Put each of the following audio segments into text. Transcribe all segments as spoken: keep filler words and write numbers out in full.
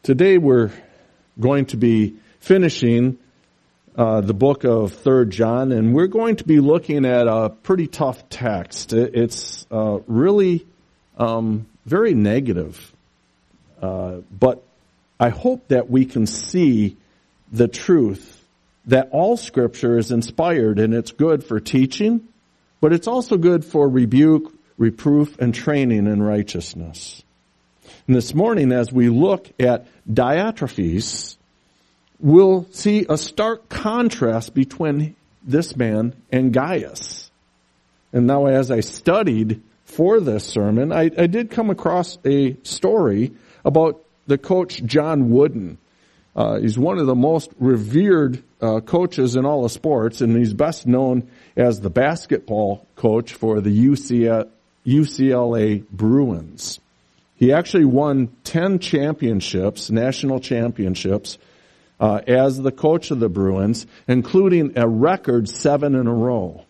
Today we're going to be finishing uh, the book of Third John, and we're going to be looking at a pretty tough text. It's uh, really um, very negative, uh, but I hope that we can see the truth that all Scripture is inspired and it's good for teaching, but it's also good for rebuke, reproof, and training in righteousness. And this morning, as we look at Diotrephes, we'll see a stark contrast between this man and Gaius. And now as I studied for this sermon, I, I did come across a story about the coach John Wooden. Uh, he's one of the most revered uh, coaches in all of sports, and he's best known as the basketball coach for the U C L A Bruins. He actually won ten championships, national championships, uh, as the coach of the Bruins, including a record seven in a row.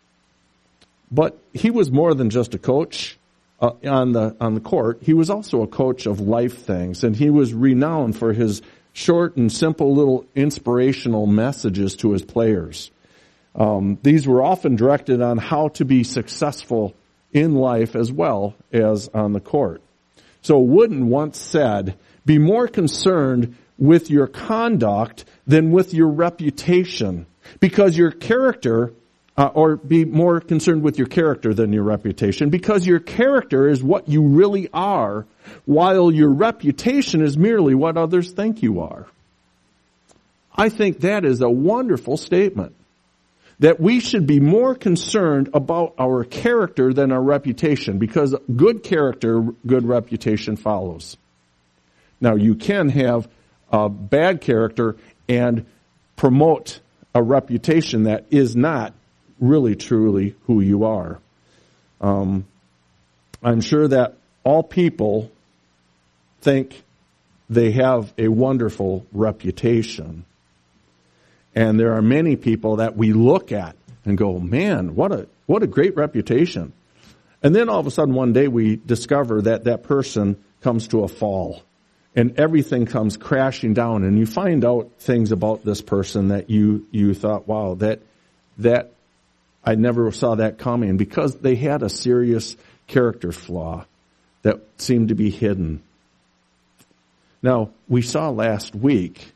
But he was more than just a coach uh, on the on the court. He was also a coach of life things, and he was renowned for his short and simple little inspirational messages to his players. Um, these were often directed on how to be successful in life as well as on the court. So Wooden once said, "Be more concerned with your conduct than with your reputation, because your character, uh, or be more concerned with your character than your reputation, because your character is what you really are, while your reputation is merely what others think you are." I think that is a wonderful statement, that we should be more concerned about our character than our reputation, because good character, good reputation follows. Now, you can have a bad character and promote a reputation that is not really truly who you are. Um, I'm sure that all people think they have a wonderful reputation. And there are many people that we look at and go, man, what a what a great reputation. And then all of a sudden one day we discover that that person comes to a fall and everything comes crashing down, and you find out things about this person that you, you thought, wow, that that I never saw that coming, because they had a serious character flaw that seemed to be hidden. Now, we saw last week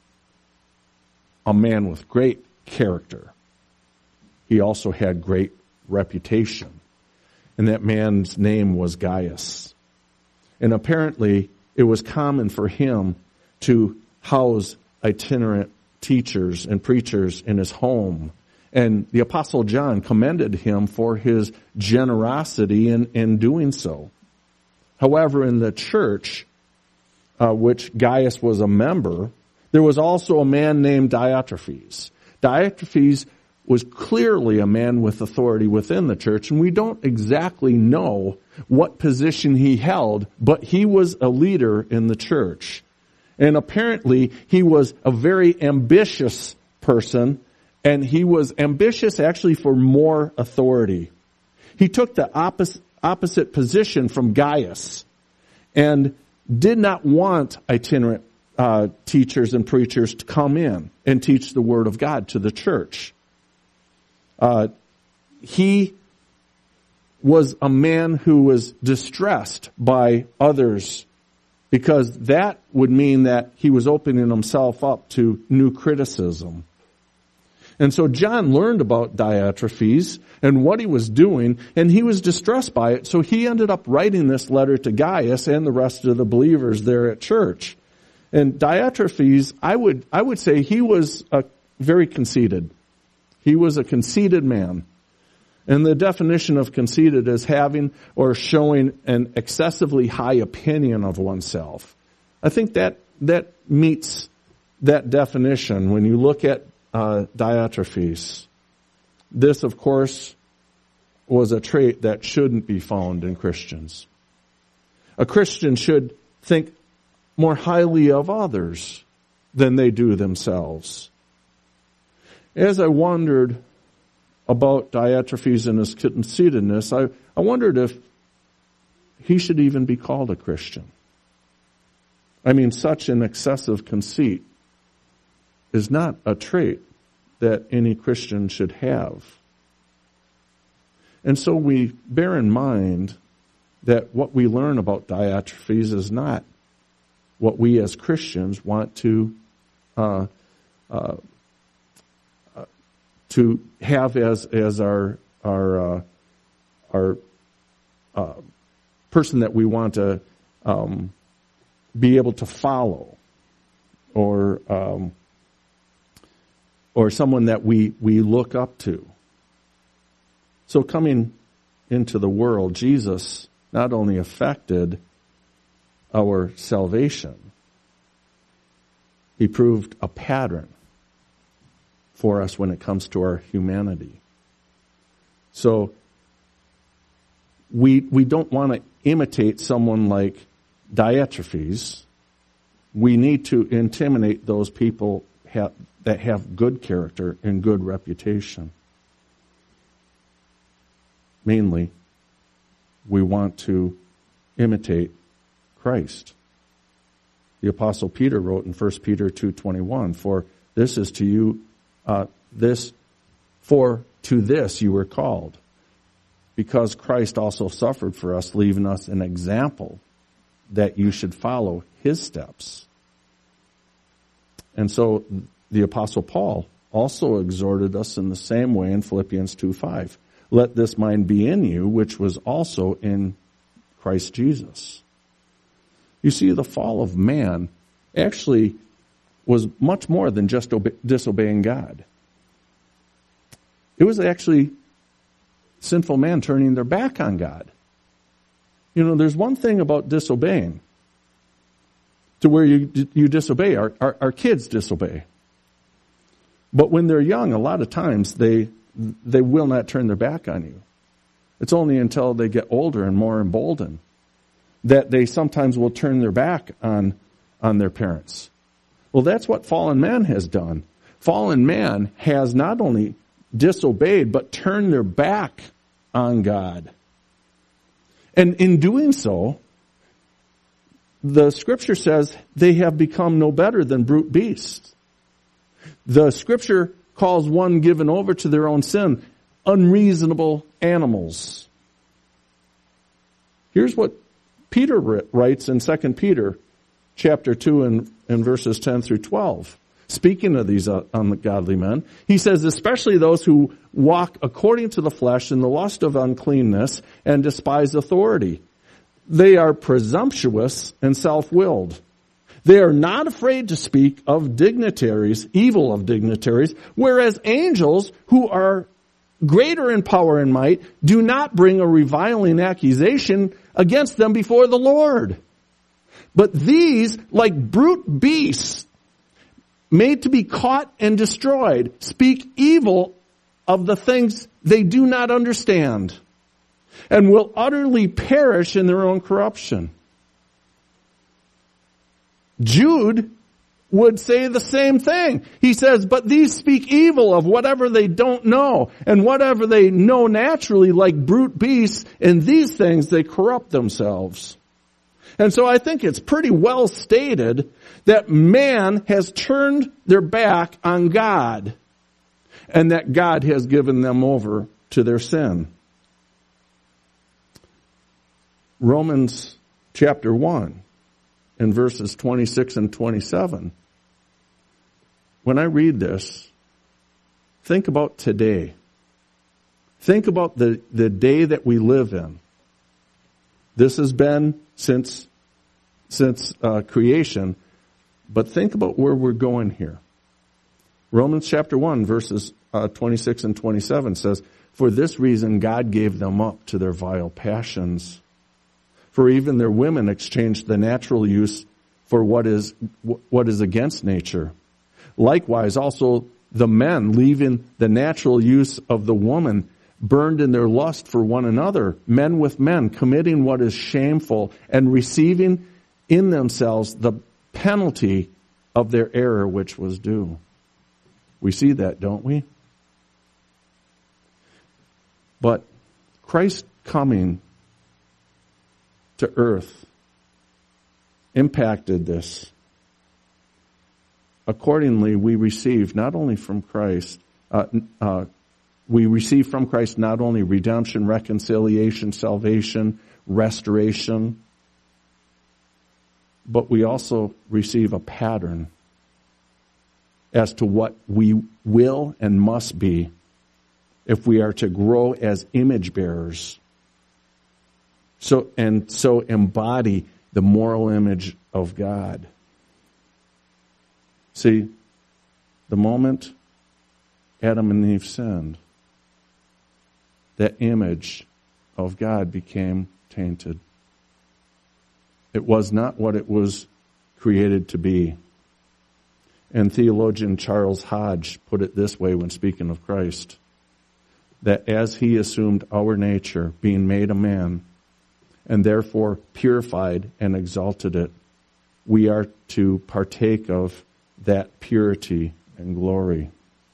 a man with great character. He also had great reputation. And that man's name was Gaius. And apparently, it was common for him to house itinerant teachers and preachers in his home. And the Apostle John commended him for his generosity in, in doing so. However, in the church, uh, which Gaius was a member, there was also a man named Diotrephes. Diotrephes was clearly a man with authority within the church, and we don't exactly know what position he held, but he was a leader in the church. And apparently he was a very ambitious person, and he was ambitious actually for more authority. He took the opposite, opposite position from Gaius and did not want itinerant Uh, teachers and preachers to come in and teach the Word of God to the church. Uh, he was a man who was distressed by others, because that would mean that he was opening himself up to new criticism. And so John learned about Diotrephes and what he was doing, and he was distressed by it, so he ended up writing this letter to Gaius and the rest of the believers there at church. And Diotrephes, I would I would say he was a very conceited. He was a conceited man. And the definition of conceited is having or showing an excessively high opinion of oneself. I think that that meets that definition when you look at uh, Diotrephes. This, of course, was a trait that shouldn't be found in Christians. A Christian should think more highly of others than they do themselves. As I wondered about Diotrephes and his conceitedness, I, I wondered if he should even be called a Christian. I mean, such an excessive conceit is not a trait that any Christian should have. And so we bear in mind that what we learn about Diotrephes is not what we as Christians want to uh, uh, uh, to have as as our our uh, our uh, person that we want to um, be able to follow, or um, or someone that we we look up to. So coming into the world, Jesus not only affected our salvation, he proved a pattern for us when it comes to our humanity. So we we don't want to imitate someone like Diotrephes. We need to intimidate those people have, that have good character and good reputation. Mainly, we want to imitate Christ. The Apostle Peter wrote in First Peter two twenty-one, "For this is to you, uh, this, for to this you were called, because Christ also suffered for us, leaving us an example that you should follow his steps." And so the Apostle Paul also exhorted us in the same way in Philippians two five. "Let this mind be in you, which was also in Christ Jesus." You see, the fall of man actually was much more than just obe- disobeying God. It was actually sinful man turning their back on God. You know, there's one thing about disobeying to where you you disobey. Our, our, our kids disobey. But when they're young, a lot of times they they will not turn their back on you. It's only until they get older and more emboldened that they sometimes will turn their back on, on their parents. Well, that's what fallen man has done. Fallen man has not only disobeyed, but turned their back on God. And in doing so, the scripture says they have become no better than brute beasts. The scripture calls one given over to their own sin unreasonable animals. Here's what Peter writes in Second Peter chapter two and, and verses ten through twelve. Speaking of these ungodly men, he says, "Especially those who walk according to the flesh in the lust of uncleanness and despise authority. They are presumptuous and self-willed. They are not afraid to speak of dignitaries, evil of dignitaries, whereas angels who are greater in power and might do not bring a reviling accusation against them before the Lord. But these, like brute beasts, made to be caught and destroyed, speak evil of the things they do not understand, and will utterly perish in their own corruption." Jude would say the same thing. He says, "But these speak evil of whatever they don't know, and whatever they know naturally, like brute beasts, in these things they corrupt themselves." And so I think it's pretty well stated that man has turned their back on God, and that God has given them over to their sin. Romans chapter one. In verses twenty-six and twenty-seven. When I read this, think about today. Think about the, the day that we live in. This has been since, since uh, creation, but think about where we're going here. Romans chapter one, verses uh, twenty-six and twenty-seven says, "For this reason God gave them up to their vile passions. For even their women exchanged the natural use for what is what is against nature. Likewise, also the men, leaving the natural use of the woman, burned in their lust for one another, men with men, committing what is shameful, and receiving in themselves the penalty of their error which was due." We see that, don't we? But Christ coming to earth impacted this. Accordingly, we receive not only from Christ, uh, uh, we receive from Christ not only redemption, reconciliation, salvation, restoration, but we also receive a pattern as to what we will and must be if we are to grow as image bearers. So, and so embody the moral image of God. See, the moment Adam and Eve sinned, that image of God became tainted. It was not what it was created to be. And theologian Charles Hodge put it this way when speaking of Christ, that as he assumed our nature, being made a man, and therefore purified and exalted it, we are to partake of that purity and glory.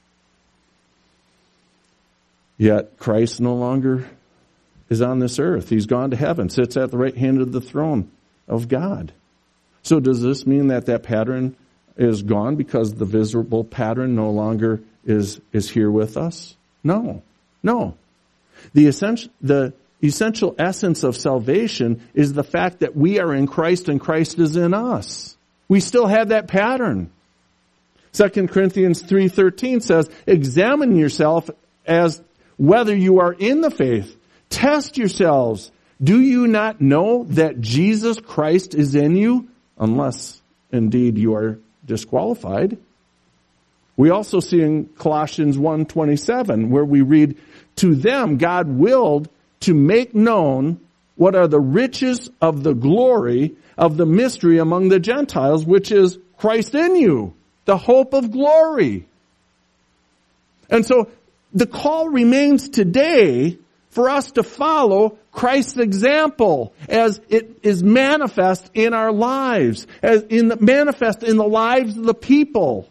Yet Christ no longer is on this earth. He's gone to heaven, sits at the right hand of the throne of God. So does this mean that that pattern is gone because the visible pattern no longer is, is here with us? No, no. The essential, the essential essence of salvation is the fact that we are in Christ and Christ is in us. We still have that pattern. Second Corinthians three thirteen says, examine yourself as whether you are in the faith. Test yourselves. Do you not know that Jesus Christ is in you? Unless, indeed, you are disqualified. We also see in Colossians one twenty-seven, where we read, to them God willed to make known what are the riches of the glory of the mystery among the Gentiles, which is Christ in you, the hope of glory. And so the call remains today for us to follow Christ's example as it is manifest in our lives, as in the, manifest in the lives of the people.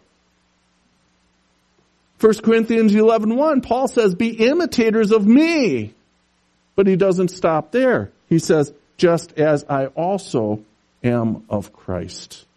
First Corinthians eleven one, Paul says, be imitators of me. But he doesn't stop there. He says, just as I also am of Christ.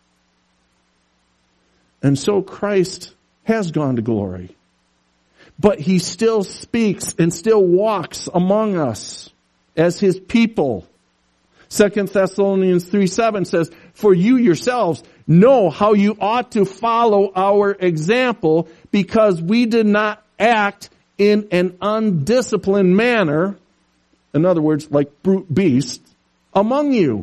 And so Christ has gone to glory. But he still speaks and still walks among us as his people. Second Thessalonians three seven says, for you yourselves know how you ought to follow our example, because we did not act in an undisciplined manner, in other words, like brute beasts, among you.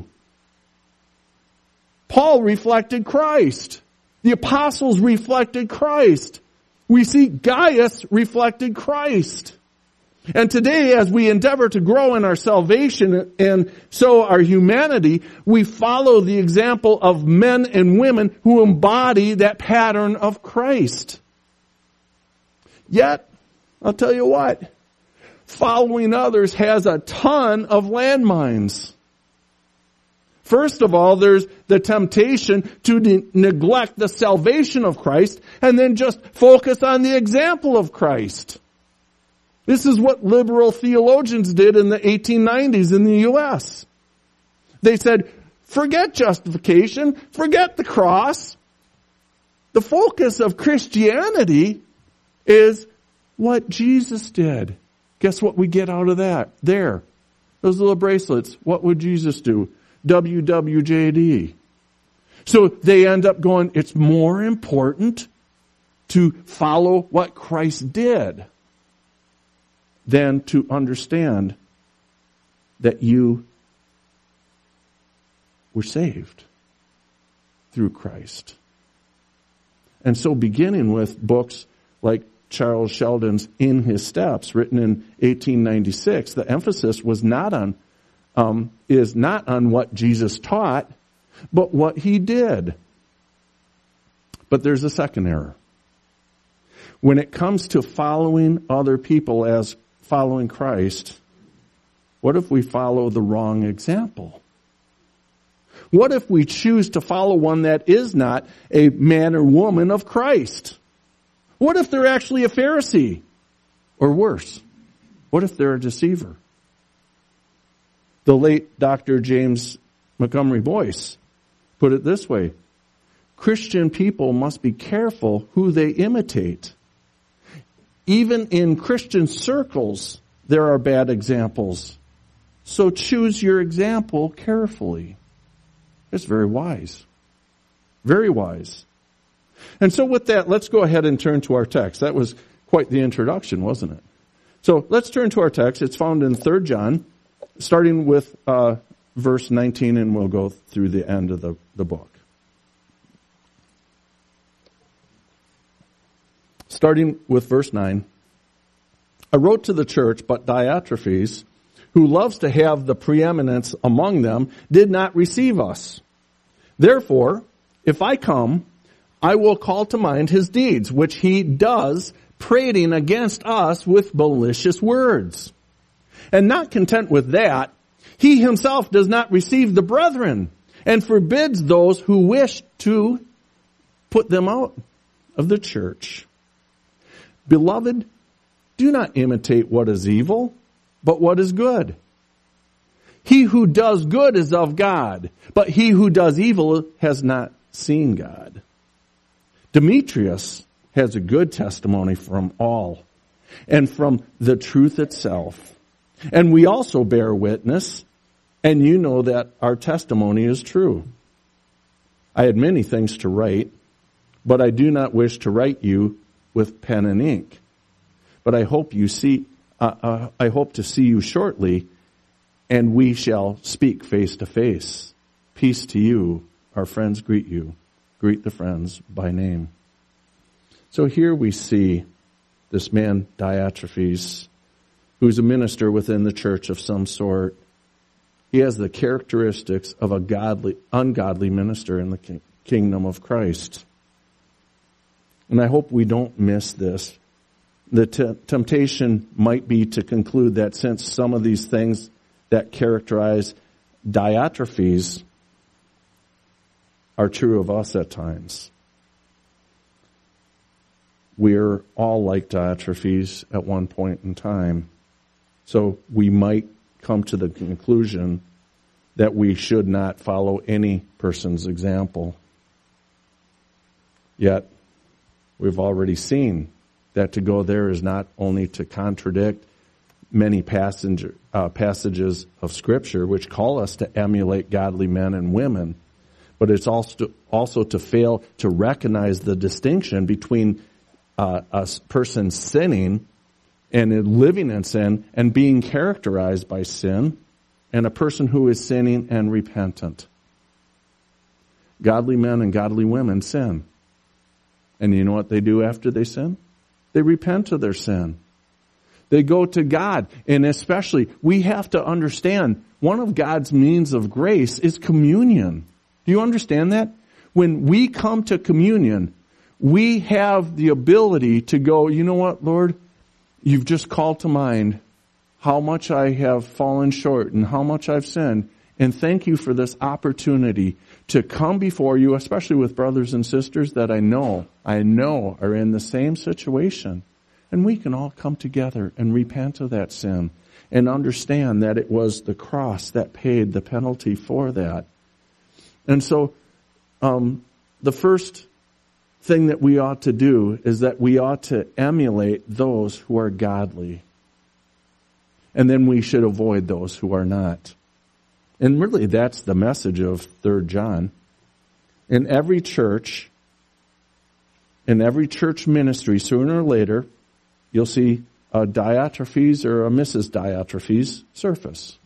Paul reflected Christ. The apostles reflected Christ. We see Gaius reflected Christ. And today, as we endeavor to grow in our salvation and so our humanity, we follow the example of men and women who embody that pattern of Christ. Yet, I'll tell you what, following others has a ton of landmines. First of all, there's the temptation to de- neglect the salvation of Christ and then just focus on the example of Christ. This is what liberal theologians did in the eighteen nineties in the U S. They said, forget justification, forget the cross. The focus of Christianity is what Jesus did. Guess what we get out of that? There. Those little bracelets. What would Jesus do? W W J D. So they end up going, it's more important to follow what Christ did than to understand that you were saved through Christ. And so beginning with books like Charles Sheldon's In His Steps, written in eighteen ninety-six, the emphasis was not on Um, is not on what Jesus taught, but what he did. But there's a second error. When it comes to following other people as following Christ, what if we follow the wrong example? What if we choose to follow one that is not a man or woman of Christ? What if they're actually a Pharisee? Or worse, what if they're a deceiver? The late Doctor James Montgomery Boyce put it this way. Christian people must be careful who they imitate. Even in Christian circles, there are bad examples. So choose your example carefully. It's very wise. Very wise. And so with that, let's go ahead and turn to our text. That was quite the introduction, wasn't it? So let's turn to our text. It's found in Third John, starting with uh, verse nineteen, and we'll go through the end of the, the book. Starting with verse nine. I wrote to the church, but Diotrephes, who loves to have the preeminence among them, did not receive us. Therefore, if I come, I will call to mind his deeds, which he does, prating against us with malicious words. And not content with that, he himself does not receive the brethren, and forbids those who wish to put them out of the church. Beloved, do not imitate what is evil, but what is good. He who does good is of God, but he who does evil has not seen God. Demetrius has a good testimony from all, and from the truth itself. And we also bear witness, and you know that our testimony is true. I had many things to write, but I do not wish to write you with pen and ink. But I hope you see, uh, uh, I hope to see you shortly, and we shall speak face to face. Peace to you. Our friends greet you. Greet the friends by name. So here we see this man Diotrephes, who's a minister within the church of some sort. He has the characteristics of a godly, ungodly minister in the king, kingdom of Christ. And I hope we don't miss this. The t- temptation might be to conclude that since some of these things that characterize Diotrephes are true of us at times, we're all like Diotrephes at one point in time. So we might come to the conclusion that we should not follow any person's example. Yet, we've already seen that to go there is not only to contradict many passage, uh, passages of Scripture which call us to emulate godly men and women, but it's also, also to fail to recognize the distinction between uh, a person sinning and living in sin and being characterized by sin, and a person who is sinning and repentant. Godly men and godly women sin. And you know what they do after they sin? They repent of their sin. They go to God. And especially, we have to understand, one of God's means of grace is communion. Do you understand that? When we come to communion, we have the ability to go, you know what, Lord? You've just called to mind how much I have fallen short and how much I've sinned. And thank you for this opportunity to come before you, especially with brothers and sisters that I know, I know are in the same situation. And we can all come together and repent of that sin and understand that it was the cross that paid the penalty for that. And so, um, the first thing that we ought to do is that we ought to emulate those who are godly. And then we should avoid those who are not. And really, that's the message of Third John. In every church, in every church ministry, sooner or later, you'll see a Diotrephes or a Missus Diotrephes surface.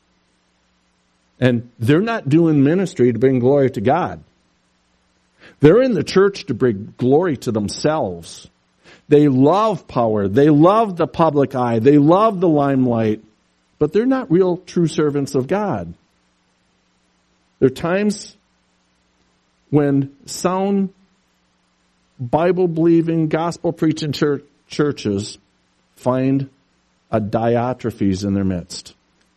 And they're not doing ministry to bring glory to God. They're in the church to bring glory to themselves. They love power. They love the public eye. They love the limelight. But they're not real true servants of God. There are times when sound, Bible-believing, gospel-preaching church, churches find a Diotrephes in their midst.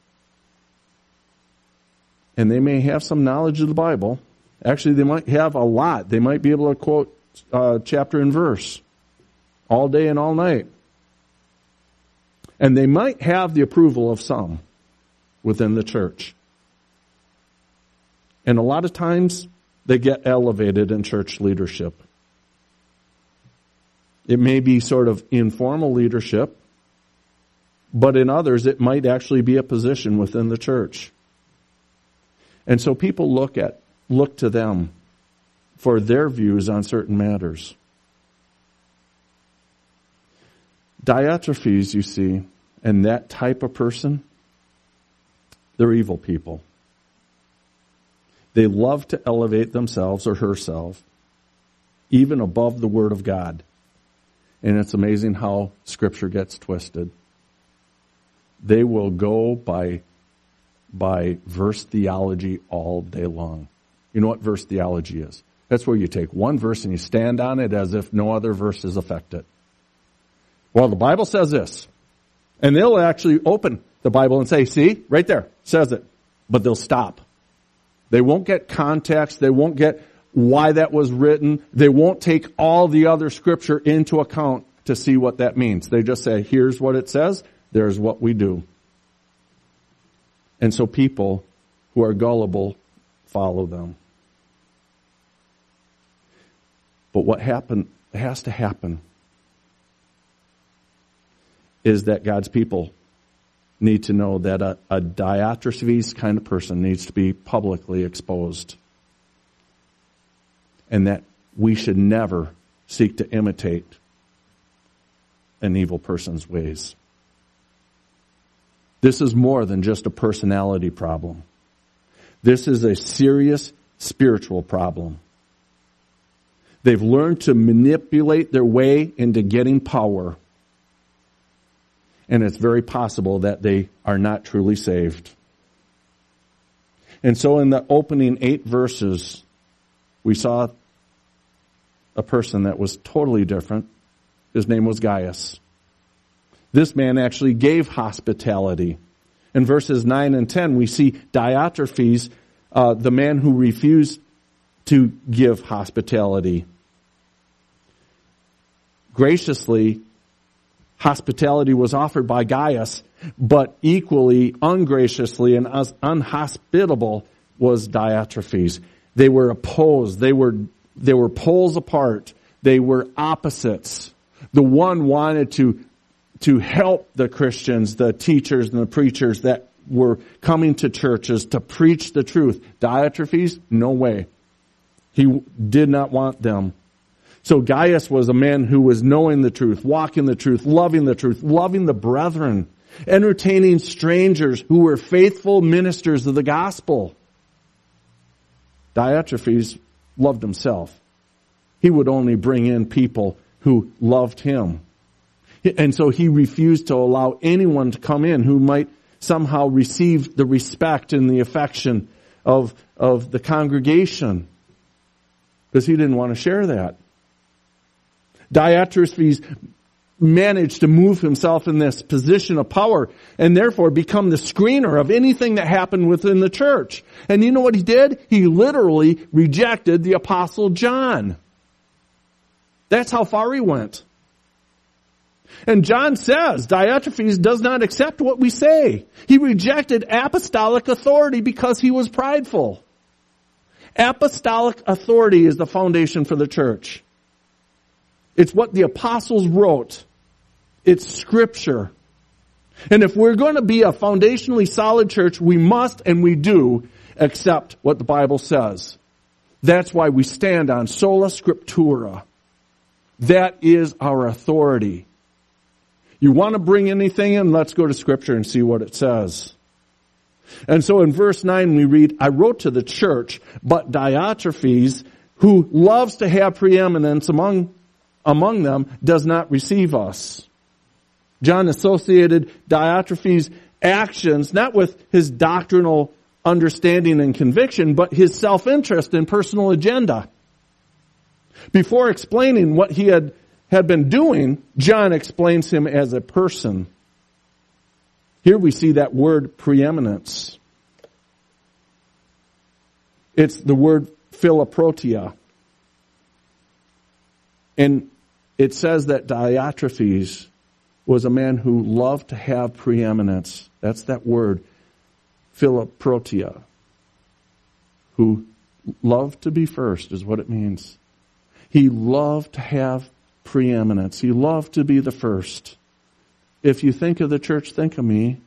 And they may have some knowledge of the Bible. Actually, they might have a lot. They might be able to quote uh, chapter and verse all day and all night. And they might have the approval of some within the church. And a lot of times, that get elevated in church leadership. It may be sort of informal leadership, but in others it might actually be a position within the church. And so people look at look to them for their views on certain matters. Diotrephes, you see, and that type of person, they're evil people. They love to elevate themselves or herself even above the Word of God. And it's amazing how Scripture gets twisted. They will go by, by verse theology all day long. You know what verse theology is? That's where you take one verse and you stand on it as if no other verses affect it. Well, the Bible says this. And they'll actually open the Bible and say, see, right there, says it. But they'll stop. They won't get context. They won't get why that was written. They won't take all the other Scripture into account to see what that means. They just say, here's what it says. There's what we do. And so people who are gullible follow them. But what happen, has to happen is that God's people need to know that a, a Diotrephes kind of person needs to be publicly exposed. And that we should never seek to imitate an evil person's ways. This is more than just a personality problem. This is a serious spiritual problem. They've learned to manipulate their way into getting power. And it's very possible that they are not truly saved. And so in the opening eight verses, we saw a person that was totally different. His name was Gaius. This man actually gave hospitality. In verses nine and ten, we see Diotrephes, uh, the man who refused to give hospitality. Graciously, hospitality was offered by Gaius, but equally ungraciously and unhospitable was Diotrephes. They were opposed. They were, they were poles apart. They were opposites. The one wanted to, to help the Christians, the teachers and the preachers that were coming to churches to preach the truth. Diotrephes, no way. He did not want them. So Gaius was a man who was knowing the truth, walking the truth, loving the truth, loving the brethren, entertaining strangers who were faithful ministers of the gospel. Diotrephes loved himself. He would only bring in people who loved him. And so he refused to allow anyone to come in who might somehow receive the respect and the affection of, of the congregation, because he didn't want to share that. Diotrephes managed to move himself in this position of power and therefore become the screener of anything that happened within the church. And you know what he did? He literally rejected the Apostle John. That's how far he went. And John says Diotrephes does not accept what we say. He rejected apostolic authority because he was prideful. Apostolic authority is the foundation for the church. It's what the apostles wrote. It's Scripture. And if we're going to be a foundationally solid church, we must and we do accept what the Bible says. That's why we stand on sola scriptura. That is our authority. You want to bring anything in? Let's go to Scripture and see what it says. And so in verse nine we read, I wrote to the church, but Diotrephes, who loves to have preeminence among among them, does not receive us. John associated Diotrephes' actions not with his doctrinal understanding and conviction, but his self-interest and personal agenda. Before explaining what he had, had been doing, John explains him as a person. Here we see that word preeminence. It's the word philoprotia. And it says that Diotrephes was a man who loved to have preeminence. That's that word, philoprotia. Who loved to be first is what it means. He loved to have preeminence. He loved to be the first. If you think of the church, think of me.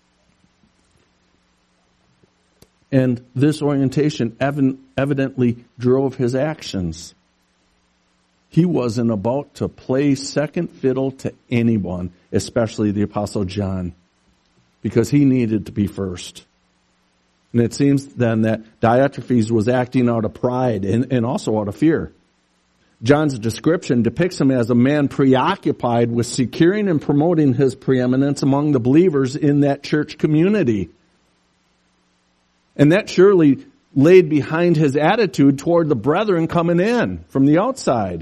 And this orientation evidently drove his actions. He wasn't about to play second fiddle to anyone, especially the Apostle John, because he needed to be first. And it seems then that Diotrephes was acting out of pride and, and also out of fear. John's description depicts him as a man preoccupied with securing and promoting his preeminence among the believers in that church community. And that surely laid behind his attitude toward the brethren coming in from the outside.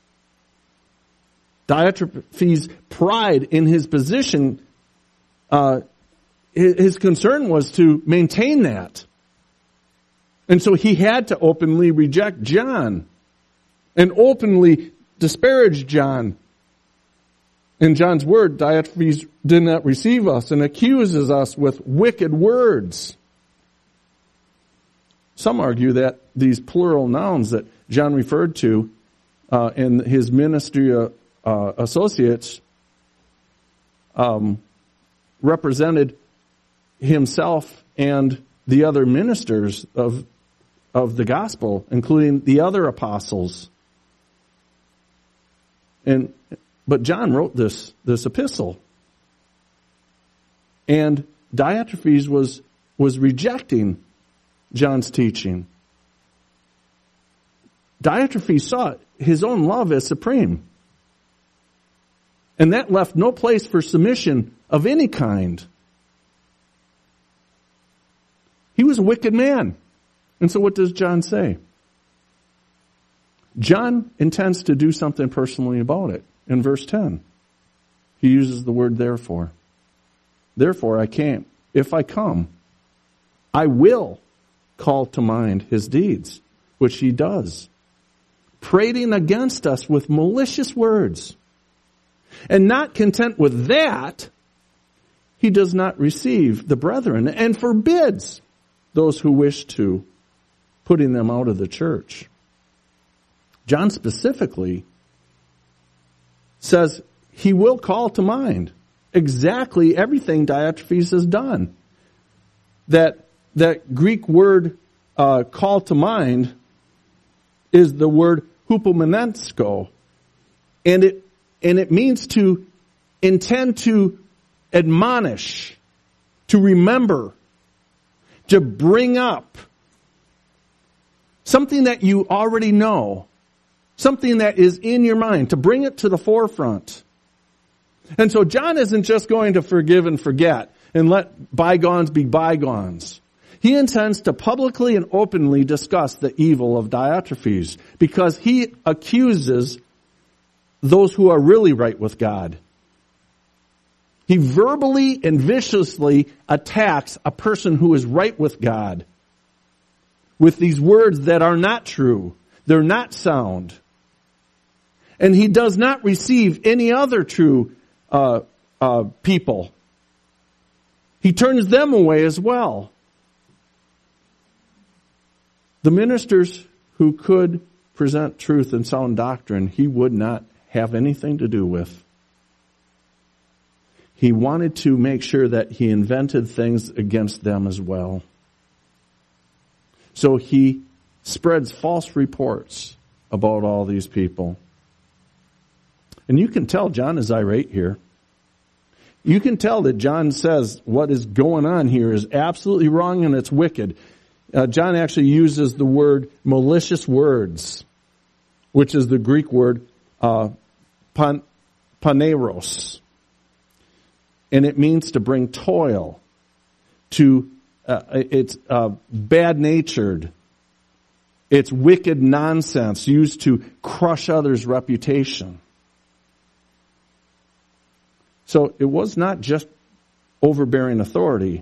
Diotrephes' pride in his position, uh, his concern was to maintain that. And so he had to openly reject John and openly disparage John. In John's word, Diotrephes did not receive us and accuses us with wicked words. Some argue that these plural nouns that John referred to uh, in his ministry uh, uh, associates um, represented himself and the other ministers of of the gospel, including the other apostles. And but John wrote this this epistle, and Diotrephes was was rejecting John's teaching. Diotrephes saw his own love as supreme. And that left no place for submission of any kind. He was a wicked man. And so what does John say? John intends to do something personally about it. In verse ten, he uses the word therefore. Therefore I came. If I come, I will call to mind his deeds, which he does, prating against us with malicious words. And not content with that, he does not receive the brethren and forbids those who wish to, putting them out of the church. John specifically says he will call to mind exactly everything Diotrephes has done. That That Greek word uh, call to mind is the word hupomenensko, and it and it means to intend to admonish, to remember, to bring up something that you already know, something that is in your mind, to bring it to the forefront. And so John isn't just going to forgive and forget and let bygones be bygones. He intends to publicly and openly discuss the evil of Diotrephes because he accuses those who are really right with God. He verbally and viciously attacks a person who is right with God with these words that are not true. They're not sound. And he does not receive any other true uh, uh, people. He turns them away as well. The ministers who could present truth and sound doctrine, he would not have anything to do with. He wanted to make sure that he invented things against them as well. So he spreads false reports about all these people. And you can tell John is irate here. You can tell that John says what is going on here is absolutely wrong and it's wicked. Uh, John actually uses the word malicious words, which is the Greek word uh, pan, paneros. And it means to bring toil, to, uh, it's uh, bad-natured. It's wicked nonsense used to crush others' reputation. So it was not just overbearing authority.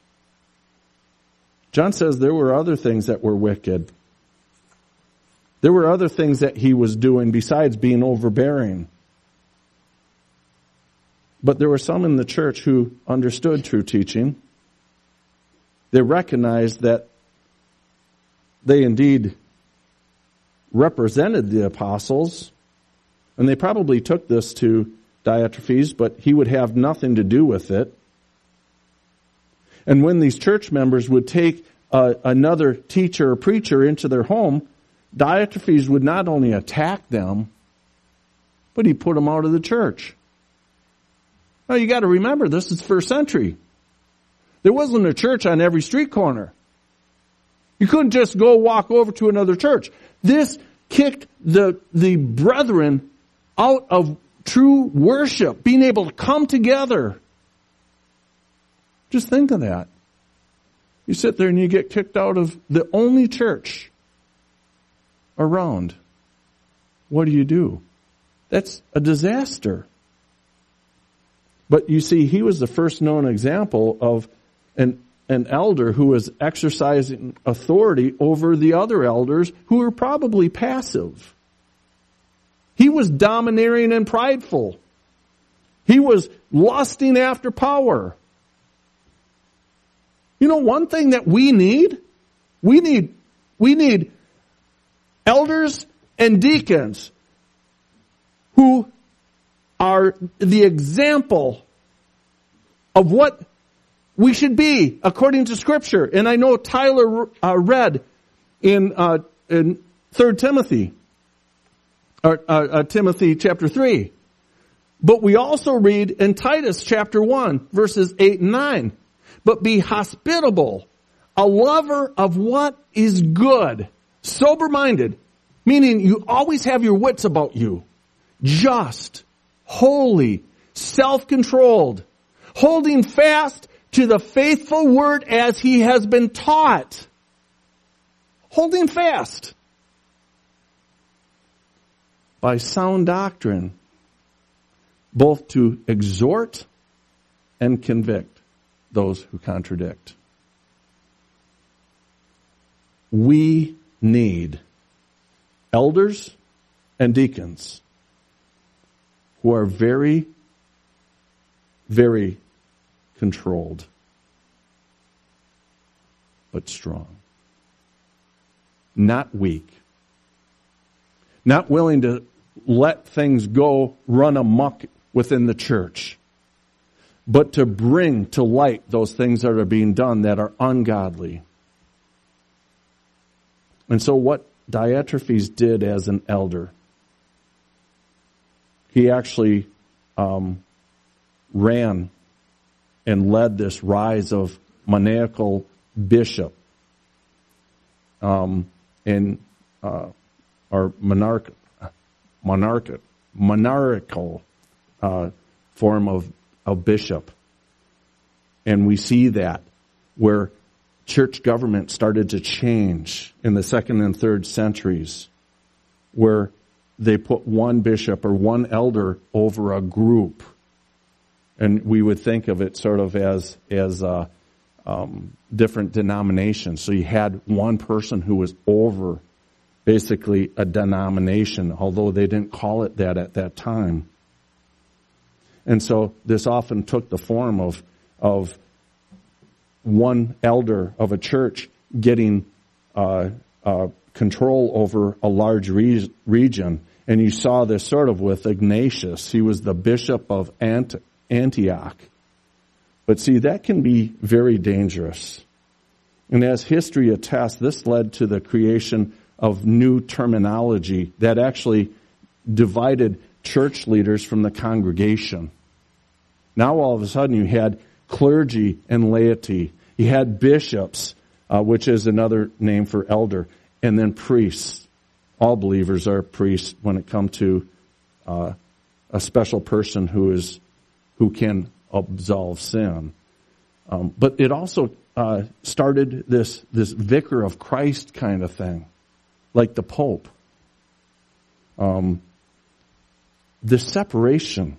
John says there were other things that were wicked. There were other things that he was doing besides being overbearing. But there were some in the church who understood true teaching. They recognized that they indeed represented the apostles, and they probably took this to Diotrephes, but he would have nothing to do with it. And when these church members would take uh, another teacher or preacher into their home, Diotrephes would not only attack them, but he put them out of the church. Now you got to remember, this is first century. There wasn't a church on every street corner. You couldn't just go walk over to another church. This kicked the, the brethren out of true worship, being able to come together. Just think of that. You sit there and you get kicked out of the only church around. What do you do? That's a disaster. But you see, he was the first known example of an, an elder who was exercising authority over the other elders who were probably passive. He was domineering and prideful. He was lusting after power. You know, one thing that we need, we need, we need elders and deacons who are the example of what we should be according to Scripture. And I know Tyler uh, read in, uh, in Third Timothy, or uh, uh, Timothy chapter three. But we also read in Titus chapter one, verses eight and nine. But be hospitable, a lover of what is good, sober-minded, meaning you always have your wits about you, just, holy, self-controlled, holding fast to the faithful word as he has been taught. Holding fast by sound doctrine, both to exhort and convict those who contradict. We need elders and deacons who are very, very controlled, but strong. Not weak. Not willing to let things go run amok within the church, but to bring to light those things that are being done that are ungodly. And so what Diotrephes did as an elder, he actually um, ran and led this rise of monarchical bishop, um, and uh, or monarch, monarch, monarchical uh, form of, of bishop. And we see that where church government started to change in the second and third centuries, where they put one bishop or one elder over a group. And we would think of it sort of as, as uh, um, different denominations. So you had one person who was over basically a denomination, although they didn't call it that at that time. And so this often took the form of, of one elder of a church getting uh, uh, control over a large re- region. And you saw this sort of with Ignatius. He was the bishop of Ant- Antioch. But see, that can be very dangerous. And as history attests, this led to the creation of new terminology that actually divided church leaders from the congregation. Now all of a sudden you had clergy and laity. You had bishops, uh, which is another name for elder, and then priests. All believers are priests when it comes to uh, a special person who is who can absolve sin. Um, but it also uh, started this this vicar of Christ kind of thing, like the Pope. Um, the separation.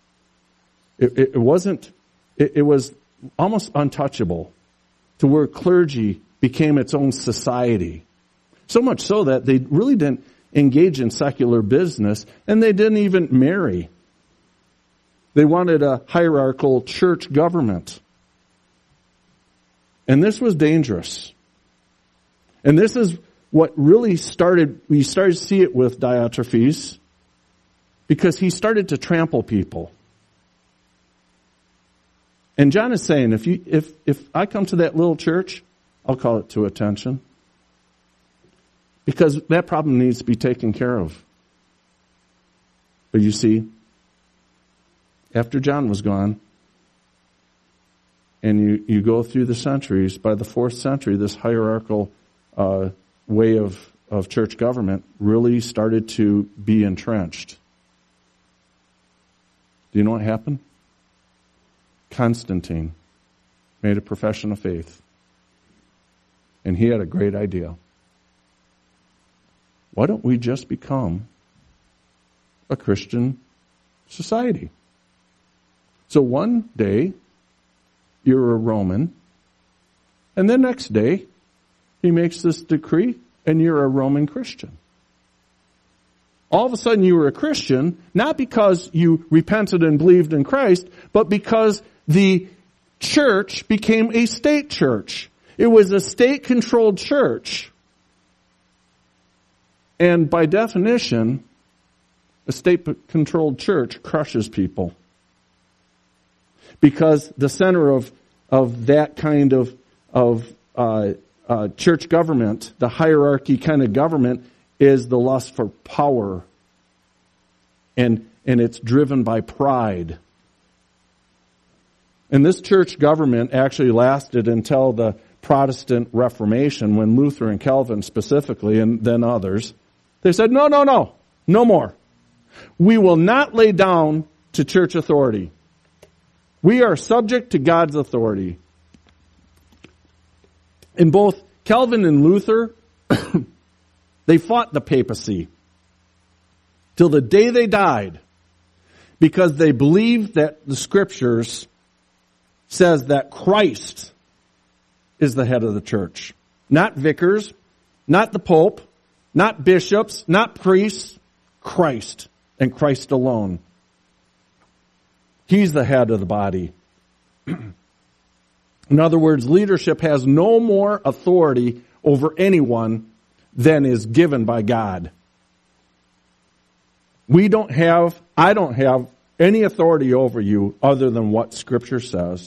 It, it, it wasn't. It, it was almost untouchable, to where clergy became its own society. So much so that they really didn't engage in secular business, and they didn't even marry. They wanted a hierarchical church government. And this was dangerous. And this is what really started, we started to see it with Diotrephes, because he started to trample people. And John is saying, if you, if, if I come to that little church, I'll call it to attention. Because that problem needs to be taken care of. But you see, after John was gone, and you, you go through the centuries, by the fourth century, this hierarchical uh, way of, of church government really started to be entrenched. Do you know what happened? Constantine made a profession of faith. And he had a great idea. Why don't we just become a Christian society? So one day, you're a Roman, and the next day, he makes this decree, and you're a Roman Christian. All of a sudden, you were a Christian, not because you repented and believed in Christ, but because the church became a state church. It was a state-controlled church. And by definition, a state-controlled church crushes people. Because the center of, of that kind of, of uh, uh, church government, the hierarchy kind of government, is the lust for power. And, and it's driven by pride. And this church government actually lasted until the Protestant Reformation, when Luther and Calvin specifically, and then others, they said, no, no, no, no more. We will not lay down to church authority. We are subject to God's authority. In both Calvin and Luther, they fought the papacy till the day they died, because they believed that the Scriptures says that Christ is the head of the church. Not vicars, not the Pope, not bishops, not priests, Christ, and Christ alone. He's the head of the body. In other words, leadership has no more authority over anyone than is given by God. We don't have, I don't have any authority over you other than what Scripture says.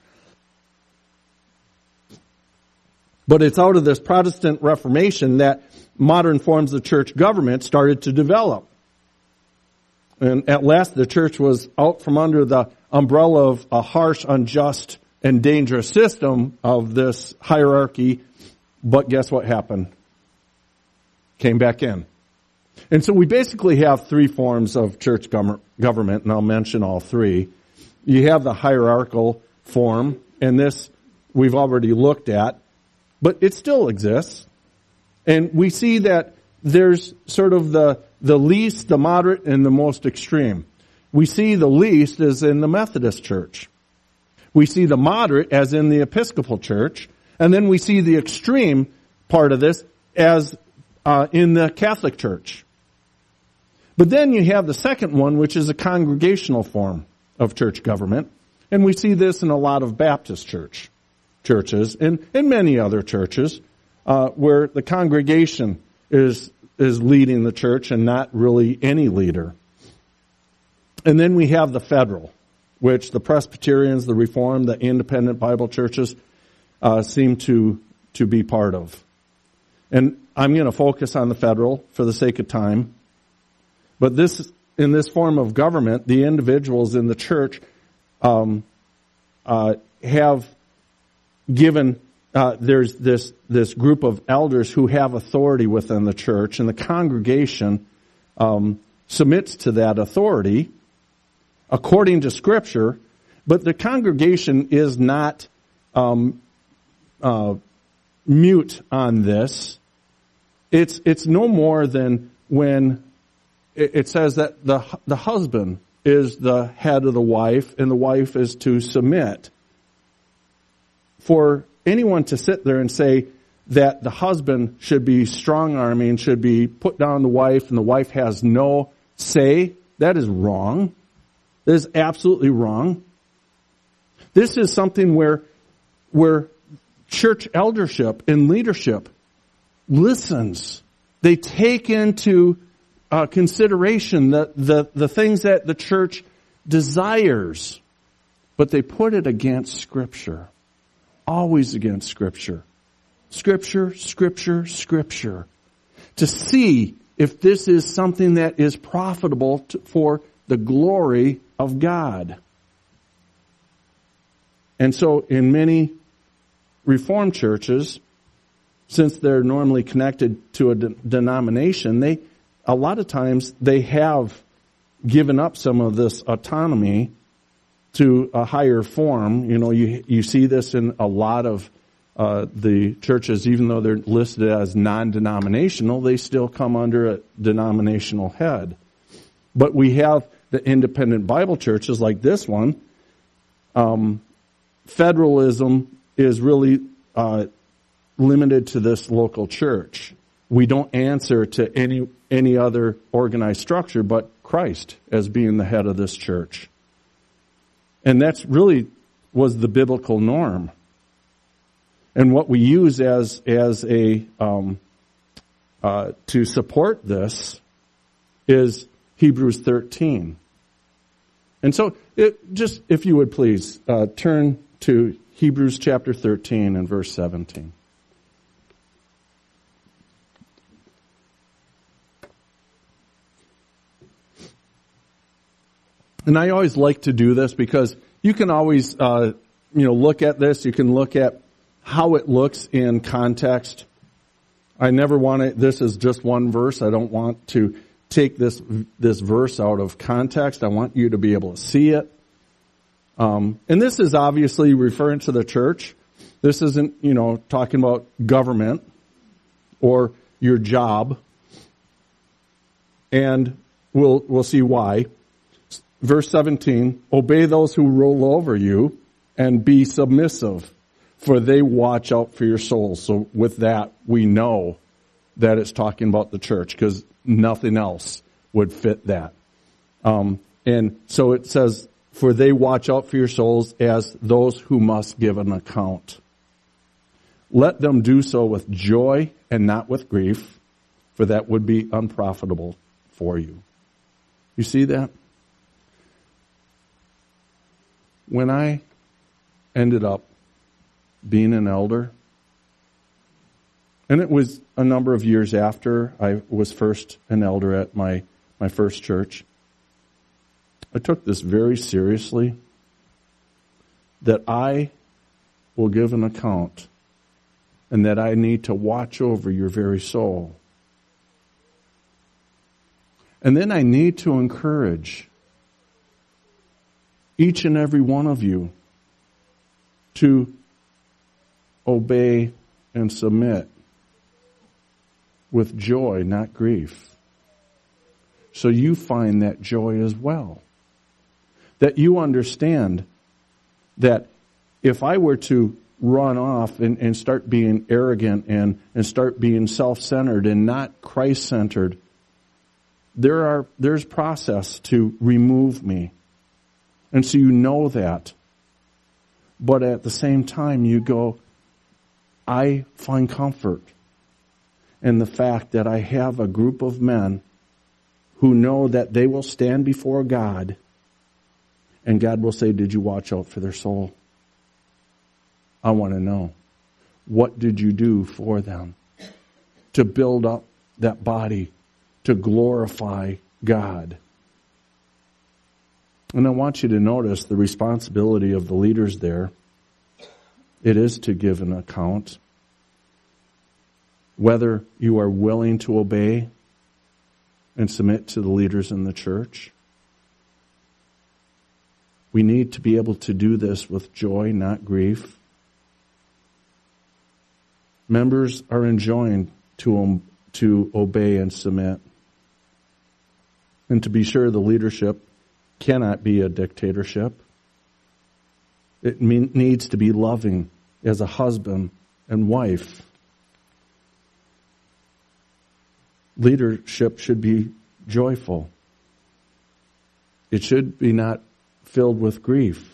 But it's out of this Protestant Reformation that modern forms of church government started to develop. And at last the church was out from under the umbrella of a harsh, unjust, and dangerous system of this hierarchy. But guess what happened? Came back in. And so we basically have three forms of church government, and I'll mention all three. You have the hierarchical form, and this we've already looked at, but it still exists. And we see that there's sort of the, the least, the moderate, and the most extreme. We see the least as in the Methodist Church. We see the moderate as in the Episcopal Church. And then we see the extreme part of this as uh, in the Catholic Church. But then you have the second one, which is a congregational form of church government. And we see this in a lot of Baptist church churches and, and many other churches uh, where the congregation is is leading the church and not really any leader. And then we have the federal, which the Presbyterians, the Reformed, the independent Bible churches uh, seem to to be part of. And I'm going to focus on the federal for the sake of time. But this, in this form of government, the individuals in the church um, uh, have given. Uh, there's this this group of elders who have authority within the church, and the congregation um, submits to that authority according to Scripture. But the congregation is not um, uh, mute on this. It's it's no more than when it says that the the husband is the head of the wife, and the wife is to submit. For anyone to sit there and say that the husband should be strong-arming, should be put down the wife, and the wife has no say, that is wrong. That is absolutely wrong. This is something where, where church eldership and leadership listens. They take into uh, consideration the, the, the things that the church desires, but they put it against Scripture. Always against Scripture. Scripture, Scripture, Scripture. To see if this is something that is profitable to, for the glory of God. And so in many Reformed churches, since they're normally connected to a de- denomination, they a lot of times they have given up some of this autonomy to a higher form. You know, you you see this in a lot of uh, the churches, even though they're listed as non-denominational, they still come under a denominational head. But we have the independent Bible churches like this one. Um, federalism is really uh, limited to this local church. We don't answer to any any other organized structure but Christ as being the head of this church. And that's really was the biblical norm. And what we use as as a um, uh, to support this is Hebrews thirteen. And so, it, just if you would please uh, turn to Hebrews chapter thirteen and verse seventeen. And I always like to do this because you can always, uh, you know, look at this. You can look at how it looks in context. I never want to, this is just one verse. I don't want to take this this verse out of context. I want you to be able to see it. Um, and this is obviously referring to the church. This isn't, you know, talking about government or your job. And we'll we'll see why. Verse seventeen, obey those who rule over you and be submissive, for they watch out for your souls. So with that, we know that it's talking about the church because nothing else would fit that. Um, and so it says, for they watch out for your souls as those who must give an account. Let them do so with joy and not with grief, for that would be unprofitable for you. You see that? When I ended up being an elder, and it was a number of years after I was first an elder at my, my first church, I took this very seriously, that I will give an account and that I need to watch over your very soul. And then I need to encourage each and every one of you to obey and submit with joy, not grief. So you find that joy as well. That you understand that if I were to run off and, and start being arrogant and, and start being self-centered and not Christ-centered, there are there's process to remove me. And so you know that. But at the same time, you go, I find comfort in the fact that I have a group of men who know that they will stand before God and God will say, did you watch out for their soul? I want to know. What did you do for them to build up that body, to glorify God? And I want you to notice the responsibility of the leaders there. It is to give an account. Whether you are willing to obey and submit to the leaders in the church. We need to be able to do this with joy, not grief. Members are enjoined to, um, to obey and submit. And to be sure, the leadership cannot be a dictatorship. It mean, needs to be loving as a husband and wife. Leadership should be joyful. It should be not filled with grief.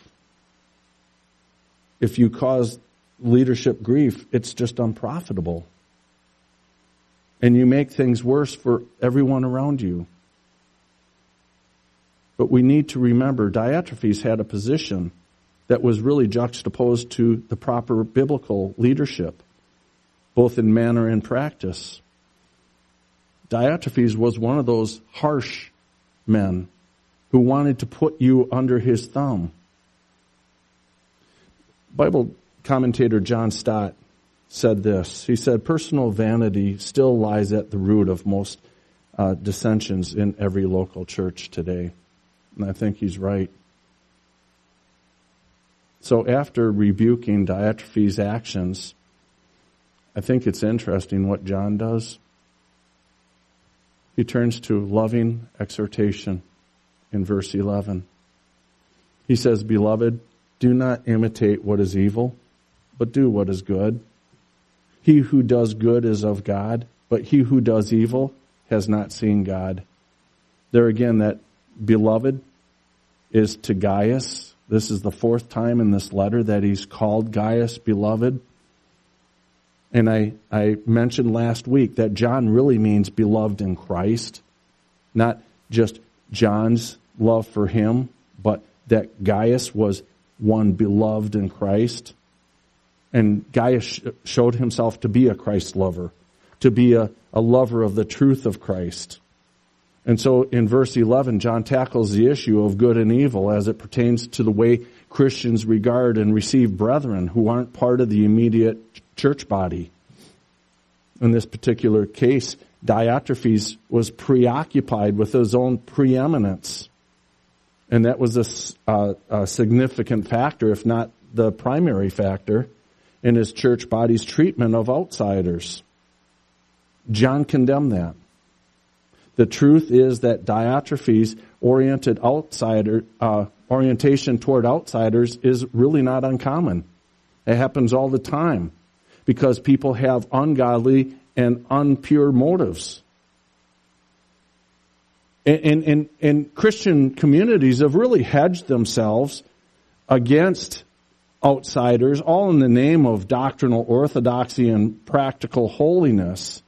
If you cause leadership grief, it's just unprofitable. And you make things worse for everyone around you. But we need to remember Diotrephes had a position that was really juxtaposed to the proper biblical leadership, both in manner and practice. Diotrephes was one of those harsh men who wanted to put you under his thumb. Bible commentator John Stott said this. He said, personal vanity still lies at the root of most uh, dissensions in every local church today. And I think he's right. So after rebuking Diotrephes' actions, I think it's interesting what John does. He turns to loving exhortation in verse eleven. He says, Beloved, do not imitate what is evil, but do what is good. He who does good is of God, but he who does evil has not seen God. There again, that beloved is to Gaius. This is the fourth time in this letter that he's called Gaius beloved. And I, I mentioned last week that John really means beloved in Christ, not just John's love for him, but that Gaius was one beloved in Christ. And Gaius showed himself to be a Christ lover, to be a, a lover of the truth of Christ. And so in verse eleven, John tackles the issue of good and evil as it pertains to the way Christians regard and receive brethren who aren't part of the immediate church body. In this particular case, Diotrephes was preoccupied with his own preeminence. And that was a, uh, a significant factor, if not the primary factor, in his church body's treatment of outsiders. John condemned that. The truth is that Diotrephes' oriented outsider uh, orientation toward outsiders is really not uncommon. It happens all the time because people have ungodly and unpure motives. And, and, and Christian communities have really hedged themselves against outsiders, all in the name of doctrinal orthodoxy and practical holiness.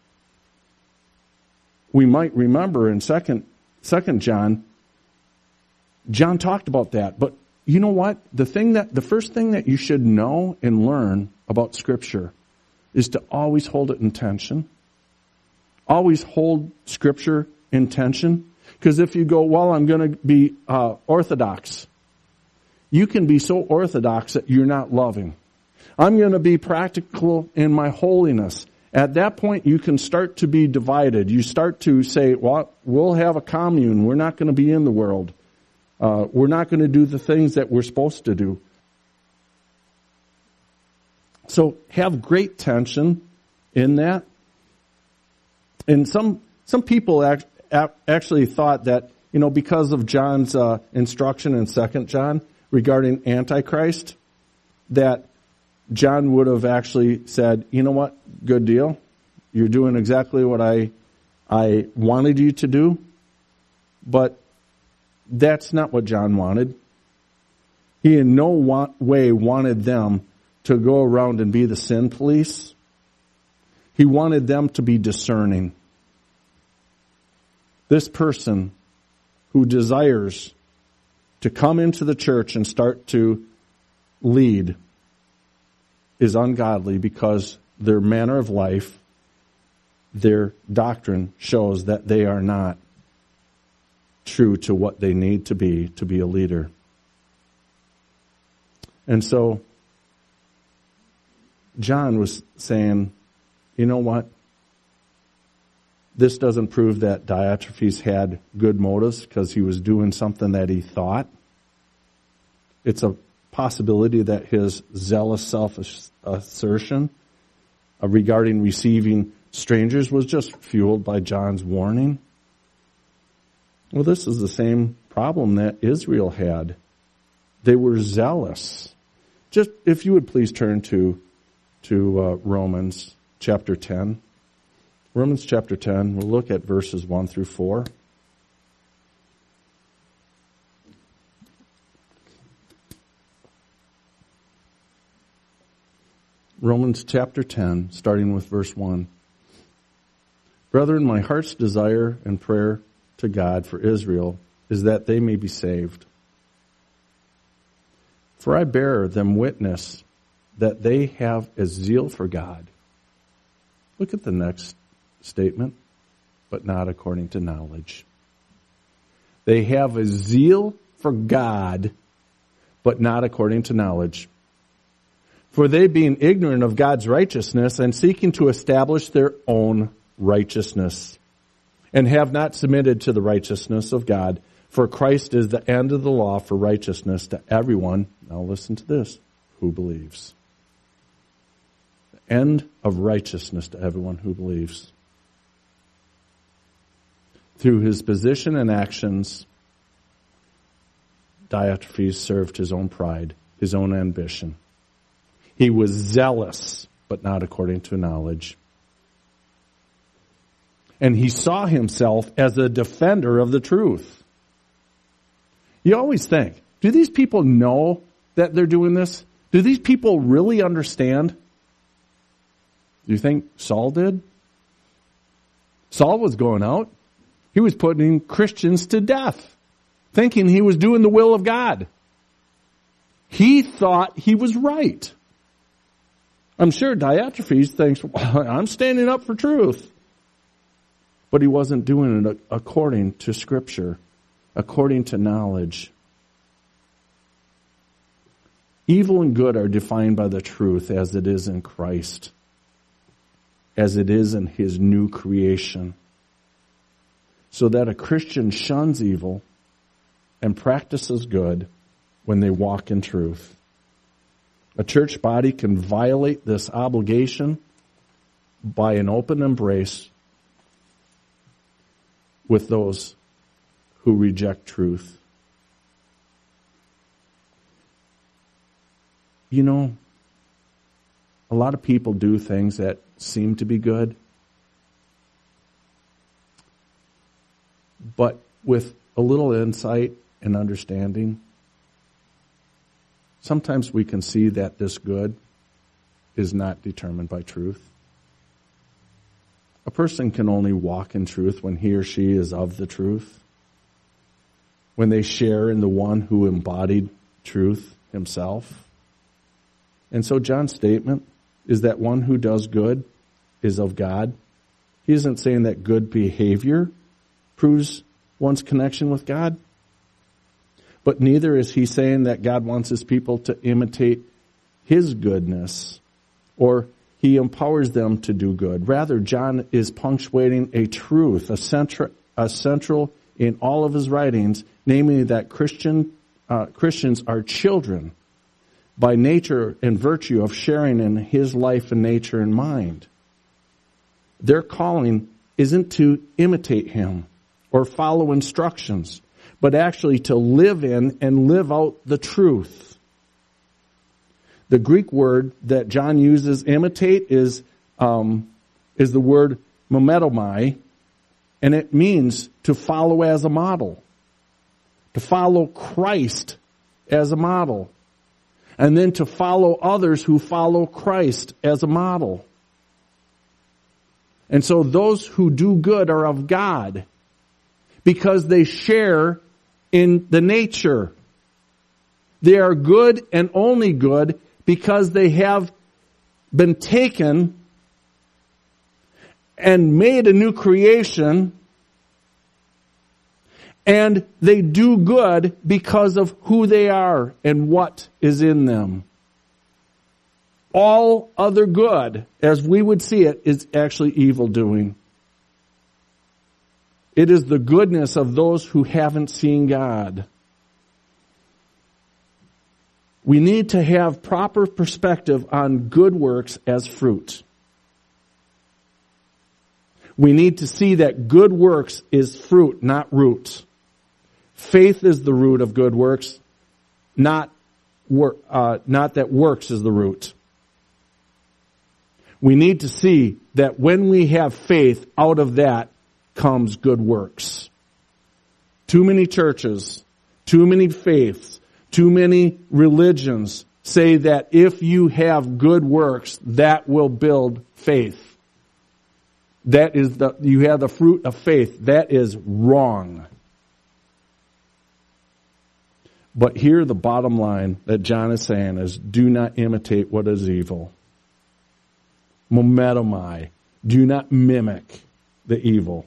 We might remember in second, second John, John talked about that. But you know what? The thing that the first thing that you should know and learn about Scripture is to always hold it in tension. Always hold Scripture in tension. Because if you go, well, I'm going to be uh, orthodox, you can be so orthodox that you're not loving. I'm going to be practical in my holiness. At that point, you can start to be divided. You start to say, well, we'll have a commune. We're not going to be in the world. Uh, we're not going to do the things that we're supposed to do. So have great tension in that. And some some people act, actually thought that, you know, because of John's uh, instruction in Second John regarding Antichrist, that John would have actually said, you know what, good deal. You're doing exactly what I I wanted you to do. But that's not what John wanted. He in no wa- way wanted them to go around and be the sin police. He wanted them to be discerning. This person who desires to come into the church and start to lead is ungodly because their manner of life, their doctrine shows that they are not true to what they need to be to be a leader. And so John was saying, you know what? This doesn't prove that Diotrephes had good motives because he was doing something that he thought. It's a possibility that his zealous self-assertion regarding receiving strangers was just fueled by John's warning. Well, this is the same problem that Israel had. They were zealous. Just, if you would please turn to, to uh, Romans chapter ten. Romans chapter ten, we'll look at verses one through four. Romans chapter ten, starting with verse one. Brethren, my heart's desire and prayer to God for Israel is that they may be saved. For I bear them witness that they have a zeal for God. Look at the next statement, but not according to knowledge. They have a zeal for God, but not according to knowledge. For they, being ignorant of God's righteousness and seeking to establish their own righteousness, and have not submitted to the righteousness of God, for Christ is the end of the law for righteousness to everyone, now listen to this, who believes. The end of righteousness to everyone who believes. Through his position and actions, Diotrephes served his own pride, his own ambition. He was zealous, but not according to knowledge. And he saw himself as a defender of the truth. You always think, do these people know that they're doing this? Do these people really understand? Do you think Saul did? Saul was going out. He was putting Christians to death, thinking he was doing the will of God. He thought he was right. I'm sure Diotrephes thinks, well, I'm standing up for truth. But he wasn't doing it according to Scripture, according to knowledge. Evil and good are defined by the truth as it is in Christ, as it is in his new creation. So that a Christian shuns evil and practices good when they walk in truth. A church body can violate this obligation by an open embrace with those who reject truth. You know, a lot of people do things that seem to be good, but with a little insight and understanding, sometimes we can see that this good is not determined by truth. A person can only walk in truth when he or she is of the truth, when they share in the one who embodied truth himself. And so John's statement is that one who does good is of God. He isn't saying that good behavior proves one's connection with God, but neither is he saying that God wants his people to imitate his goodness or he empowers them to do good. Rather, John is punctuating a truth, a central, a central in all of his writings, namely that Christian uh, Christians are children by nature and virtue of sharing in his life and nature and mind. Their calling isn't to imitate him or follow instructions, but actually to live in and live out the truth. The Greek word that John uses, imitate, is um, is the word memetomai, and it means to follow as a model, to follow Christ as a model, and then to follow others who follow Christ as a model. And so those who do good are of God because they share in the nature. They are good and only good because they have been taken and made a new creation, and they do good because of who they are and what is in them. All other good, as we would see it, is actually evil doing. It is the goodness of those who haven't seen God. We need to have proper perspective on good works as fruit. We need to see that good works is fruit, not root. Faith is the root of good works, not work, uh, not that works is the root. We need to see that when we have faith, out of that comes good works. Too many churches, too many faiths, too many religions say that if you have good works, that will build faith. That is the, you have the fruit of faith. That is wrong. But here the bottom line that John is saying is, do not imitate what is evil. Momentumai. Do not mimic the evil.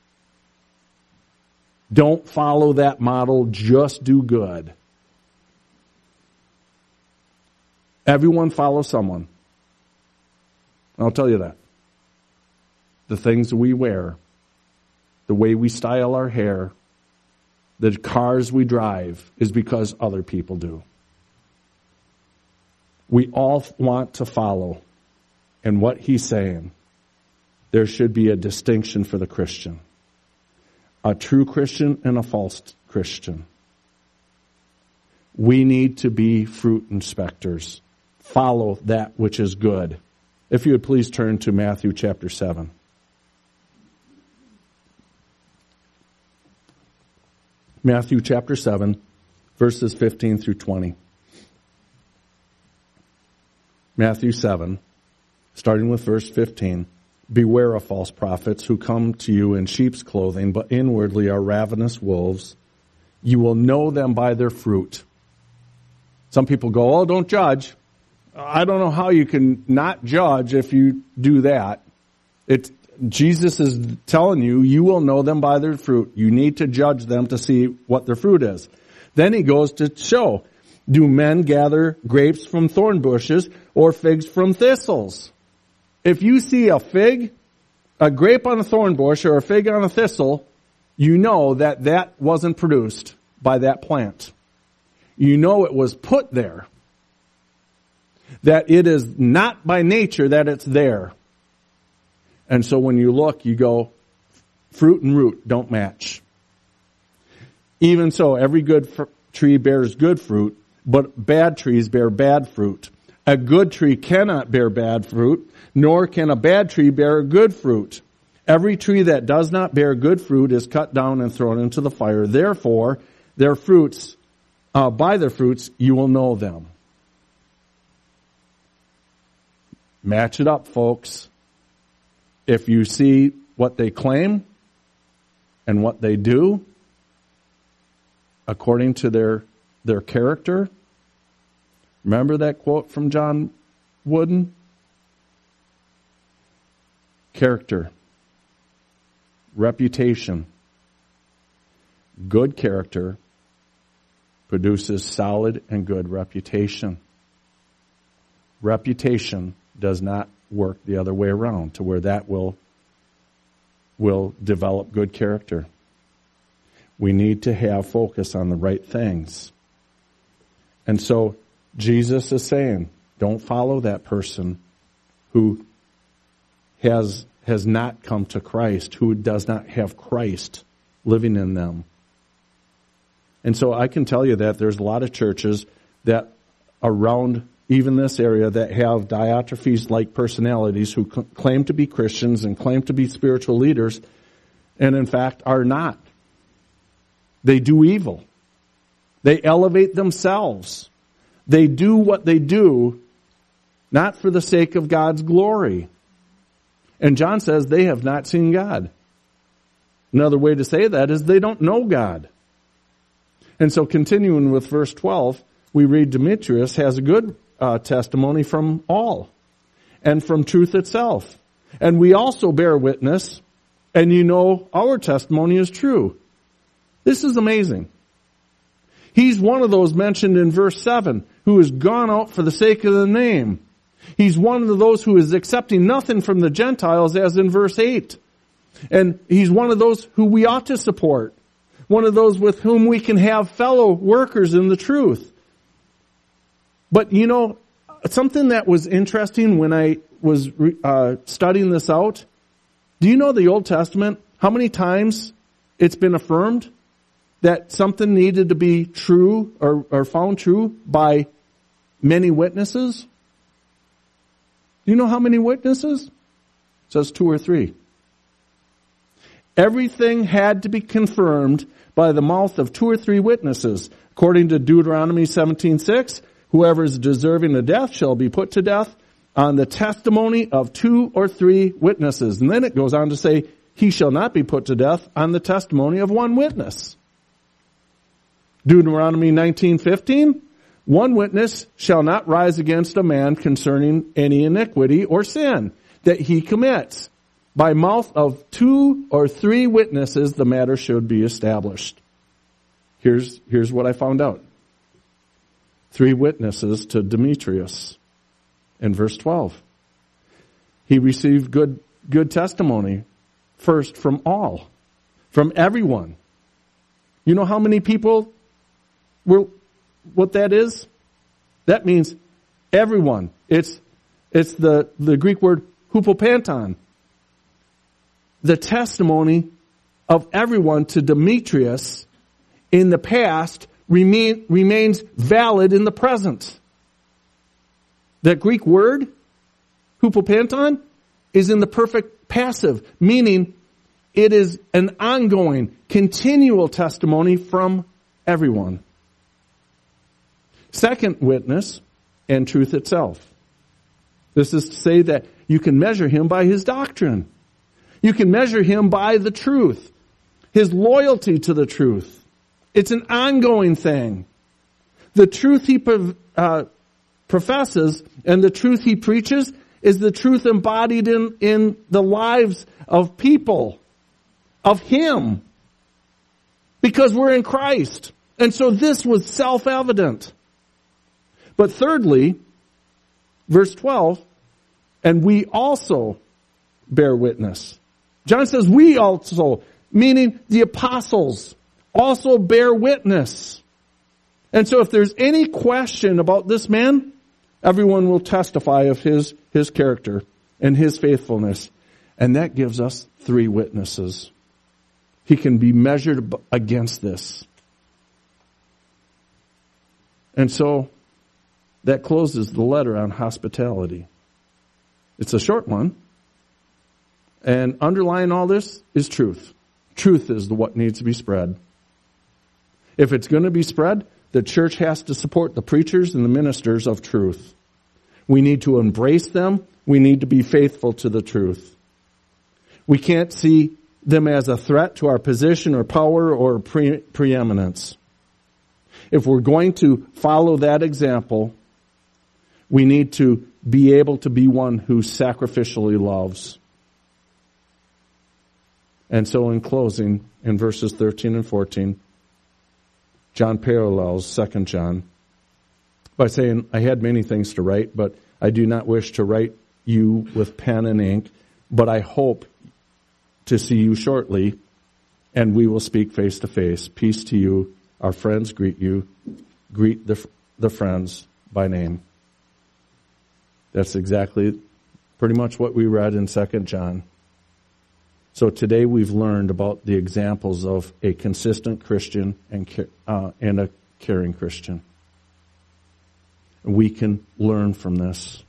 Don't follow that model. Just do good. Everyone follows someone. I'll tell you that. The things we wear, the way we style our hair, the cars we drive is because other people do. We all want to follow. And what he's saying, there should be a distinction for the Christian. A true Christian and a false Christian. We need to be fruit inspectors. Follow that which is good. If you would please turn to Matthew chapter seven. Matthew chapter seven, verses fifteen through twenty. Matthew seven, starting with verse fifteen. Beware of false prophets who come to you in sheep's clothing, but inwardly are ravenous wolves. You will know them by their fruit. Some people go, oh, don't judge. I don't know how you can not judge if you do that. It's, Jesus is telling you, you will know them by their fruit. You need to judge them to see what their fruit is. Then he goes to show, do men gather grapes from thorn bushes or figs from thistles? If you see a fig, a grape on a thorn bush or a fig on a thistle, you know that that wasn't produced by that plant. You know it was put there. That it is not by nature that it's there. And so when you look, you go, fruit and root don't match. Even so, every good fr- tree bears good fruit, but bad trees bear bad fruit. A good tree cannot bear bad fruit, nor can a bad tree bear good fruit. Every tree that does not bear good fruit is cut down and thrown into the fire. Therefore, their fruits, uh, by their fruits, you will know them. Match it up, folks. If you see what they claim and what they do, according to their their character, remember that quote from John Wooden? Character, reputation, good character produces solid and good reputation. Reputation does not work the other way around to where that will will develop good character. We need to have focus on the right things. And so Jesus is saying, don't follow that person who has has not come to Christ, who does not have Christ living in them. And so I can tell you that there's a lot of churches that around even this area that have Diotrephes-like personalities who c- claim to be Christians and claim to be spiritual leaders, and in fact are not. They do evil. They elevate themselves. They do what they do not for the sake of God's glory. And John says they have not seen God. Another way to say that is they don't know God. And so continuing with verse twelve, we read Demetrius has a good uh, testimony from all and from truth itself. And we also bear witness, and you know our testimony is true. This is amazing. He's one of those mentioned in verse seven who has gone out for the sake of the name. He's one of those who is accepting nothing from the Gentiles, as in verse eight. And he's one of those who we ought to support. One of those with whom we can have fellow workers in the truth. But you know, something that was interesting when I was uh, studying this out, do you know the Old Testament, how many times it's been affirmed that something needed to be true or, or found true by many witnesses? Do you know how many witnesses? It says two or three. Everything had to be confirmed by the mouth of two or three witnesses. According to Deuteronomy seventeen six, whoever is deserving of death shall be put to death. on the testimony of two or three witnesses. And then it goes on to say, he shall not be put to death on the testimony of one witness. Deuteronomy nineteen fifteen, one witness shall not rise against a man concerning any iniquity or sin that he commits. By mouth of two or three witnesses, the matter should be established. Here's, here's what I found out. Three witnesses to Demetrius in verse twelve. He received good, good testimony first from all, from everyone. You know how many people were, what that is? That means everyone. It's, it's the, the Greek word hupopanton. The testimony of everyone to Demetrius in the past remain, remains valid in the present. That Greek word, hupopanton, is in the perfect passive, meaning it is an ongoing, continual testimony from everyone. Second witness, and truth itself. This is to say that you can measure him by his doctrine. You can measure him by the truth, his loyalty to the truth. It's an ongoing thing. The truth he uh, professes and the truth he preaches is the truth embodied in, in the lives of people, of him. Because we're in Christ. And so this was self-evident. But thirdly, verse twelve, and we also bear witness. John says we also, meaning the apostles, also bear witness. And so if there's any question about this man, everyone will testify of his, his character and his faithfulness. And that gives us three witnesses. He can be measured against this. And so that closes the letter on hospitality. It's a short one. And underlying all this is truth. Truth is the what needs to be spread. If it's going to be spread, the church has to support the preachers and the ministers of truth. We need to embrace them. We need to be faithful to the truth. We can't see them as a threat to our position or power or pre- preeminence. If we're going to follow that example, we need to be able to be one who sacrificially loves. And so in closing, in verses thirteen and fourteen, John parallels Second John by saying, I had many things to write, but I do not wish to write you with pen and ink, but I hope to see you shortly, and we will speak face to face. Peace to you. Our friends greet you. Greet the, the friends by name. That's exactly pretty much what we read in Second John. So today we've learned about the examples of a consistent Christian and uh, and a caring Christian. We can learn from this.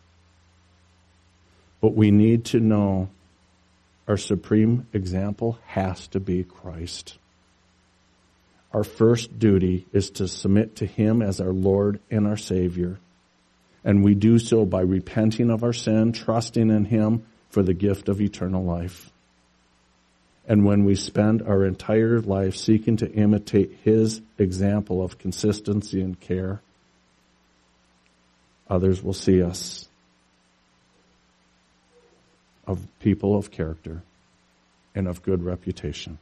But we need to know our supreme example has to be Christ. Our first duty is to submit to Him as our Lord and our Savior. And we do so by repenting of our sin, trusting in Him for the gift of eternal life. And when we spend our entire life seeking to imitate His example of consistency and care, others will see us of people of character and of good reputation.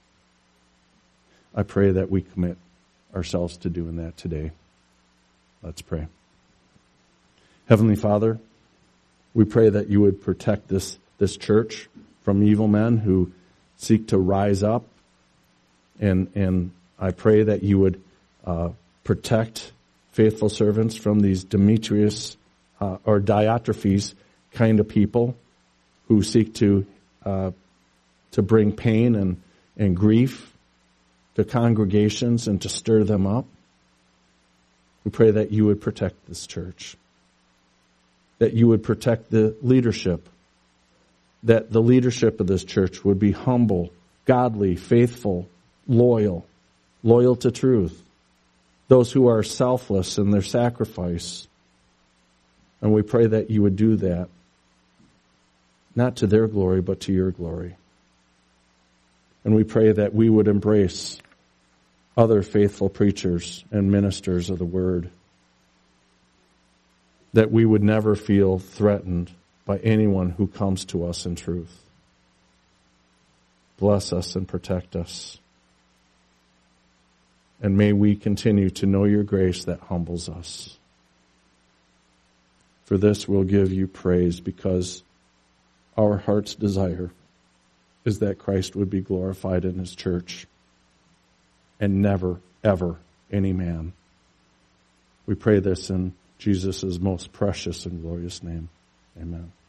I pray that we commit ourselves to doing that today. Let's pray. Heavenly Father, we pray that you would protect this, this church from evil men who seek to rise up. And, and I pray that you would uh, protect faithful servants from these Demetrius uh, or Diotrephes kind of people who seek to uh, to bring pain and, and grief to congregations and to stir them up. We pray that you would protect this church, that you would protect the leadership, that the leadership of this church would be humble, godly, faithful, loyal, loyal to truth, those who are selfless in their sacrifice, And we pray that you would do that, not to their glory, but to your glory. And we pray that we would embrace other faithful preachers and ministers of the word, that we would never feel threatened by anyone who comes to us in truth. Bless us and protect us. And may we continue to know your grace that humbles us. For this we'll give you praise, because our heart's desire is that Christ would be glorified in his church, and never, ever any man. We pray this in Jesus' most precious and glorious name. Amen.